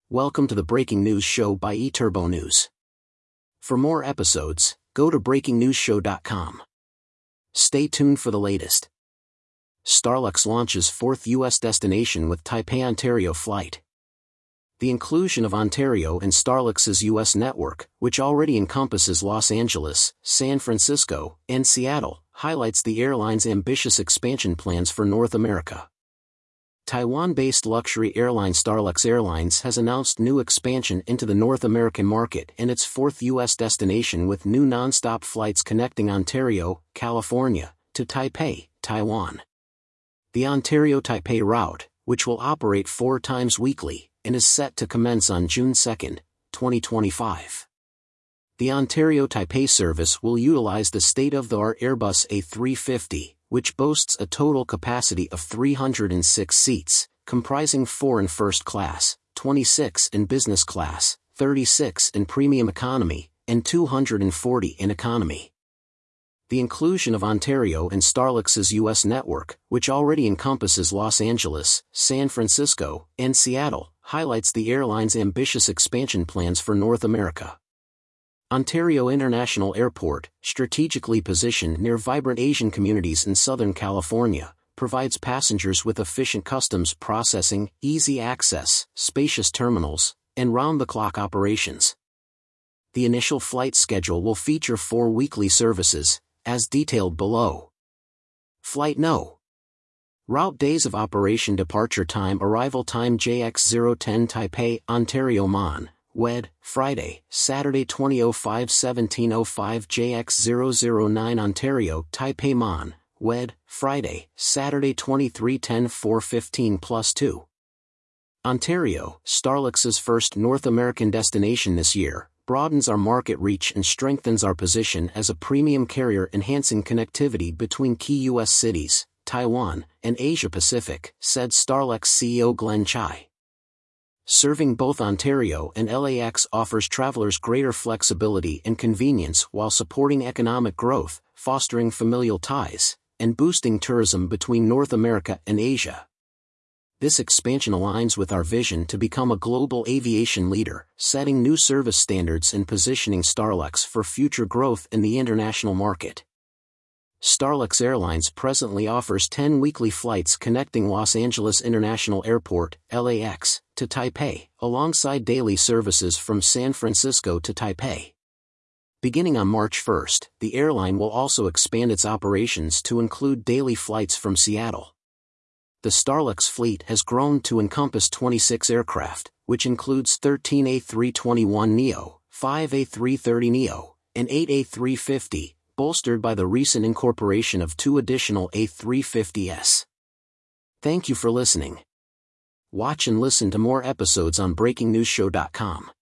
Welcome to the Breaking News Show by eTurbo News. For more episodes, go to breakingnewsshow.com. Stay tuned for the latest. Starlux launches fourth U.S. destination with Taipei, Ontario flight. The inclusion of Ontario in Starlux's U.S. network, which already encompasses Los Angeles, San Francisco, and Seattle, highlights the airline's ambitious expansion plans for North America. Taiwan-based luxury airline Starlux Airlines has announced new expansion into the North American market and its fourth U.S. destination with new non-stop flights connecting Ontario, California, to Taipei, Taiwan. The Ontario-Taipei route, which will operate 4 times weekly, and is set to commence on June 2, 2025. The Ontario-Taipei service will utilize the state-of-the-art Airbus A350, which boasts a total capacity of 306 seats, comprising 4 in first class, 26 in business class, 36 in premium economy, and 240 in economy. The inclusion of Ontario in Starlux's U.S. network, which already encompasses Los Angeles, San Francisco, and Seattle, highlights the airline's ambitious expansion plans for North America. Ontario International Airport, strategically positioned near vibrant Asian communities in Southern California, provides passengers with efficient customs processing, easy access, spacious terminals, and round-the-clock operations. The initial flight schedule will feature 4 weekly services, as detailed below. Flight No. Route days of operation: departure time, arrival time JX010 Taipei, Ontario Mon, WED, Friday, Saturday 20:05 17:05 JX009 Ontario, Taipei Mon, WED, Friday, Saturday 23:10 4:15 +2. Ontario, Starlux's first North American destination this year, broadens our market reach and strengthens our position as a premium carrier, enhancing connectivity between key U.S. cities, Taiwan, and Asia Pacific, said Starlux CEO Glenn Chai. Serving both Ontario and LAX offers travelers greater flexibility and convenience while supporting economic growth, fostering familial ties, and boosting tourism between North America and Asia. This expansion aligns with our vision to become a global aviation leader, setting new service standards and positioning Starlux for future growth in the international market. Starlux Airlines presently offers 10 weekly flights connecting Los Angeles International Airport, LAX, to Taipei, alongside daily services from San Francisco to Taipei. Beginning on March 1, the airline will also expand its operations to include daily flights from Seattle. The Starlux fleet has grown to encompass 26 aircraft, which includes 13 A321neo, 5 A330neo, and 8 A350, bolstered by the recent incorporation of 2 additional A350s. Thank you for listening. Watch and listen to more episodes on breakingnewsshow.com.